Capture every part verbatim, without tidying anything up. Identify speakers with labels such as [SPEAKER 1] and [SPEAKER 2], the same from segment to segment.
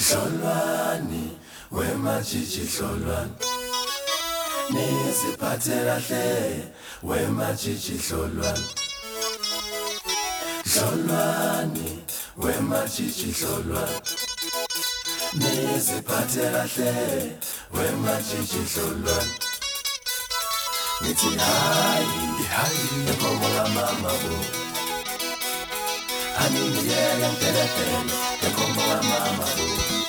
[SPEAKER 1] Solwani wemajiji Solwani niziphathe kahle wemajiji Solwani Solwani wemajiji Solwani niziphathe kahle wemajiji Solwani nithi hayi hayi ngoma mama bo ani ngiyela ntelepele ngoma mama bo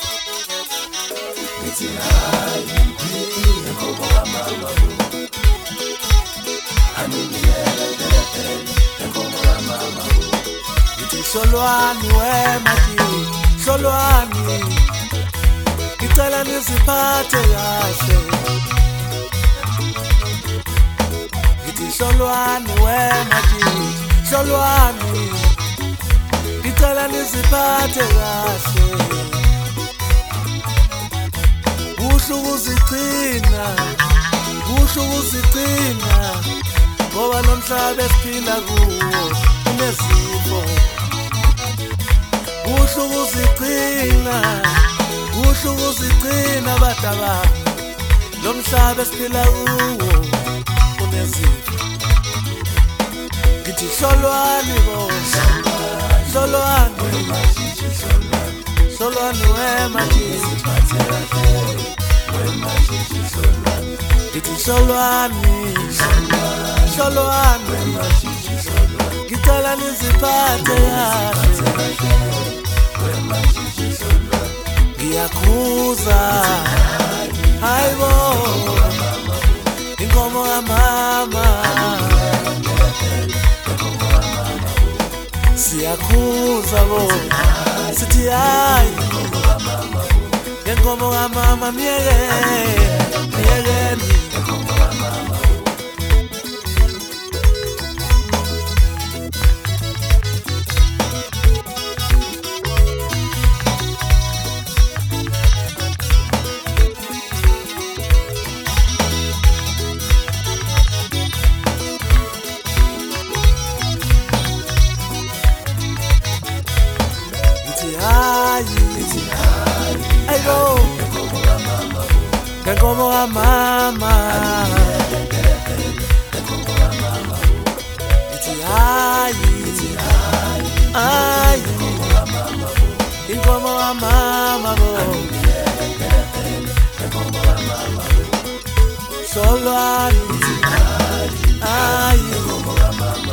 [SPEAKER 1] nithi hayi ngoma mama bo ani ngiyela ntelepele ngoma mama bo nithi Solwani wemajiji Solwani ngicela niziphathe kahle Solwani wemajiji Solwani ngicela niziphathe kahle kuhle ukuzigcina kuhle ukuzigcina ngoba nomhlaba esiphila kuwo unezifo kuhle ukuzigcina kuhle ukuzigcina badaba nomhlaba esiphila kuwo unezifo Ngithi Solwani bo Solwani wemajiji Solwani Solwani wemajiji wemajiji Solwani Ngithi Solwani Solwani wemajiji Solwani ngicela niziphathe kahle wemajiji Solwani ngiyakhuza hayibo inkomo kamama siyakhuza bo sithi hayi inkomo kamama miyeke miyekeni Ngoma kamama Ithi hayi hayi ingoma kamama bo Solwani hayi ingoma kamama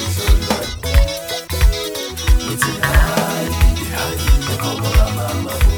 [SPEAKER 1] Mama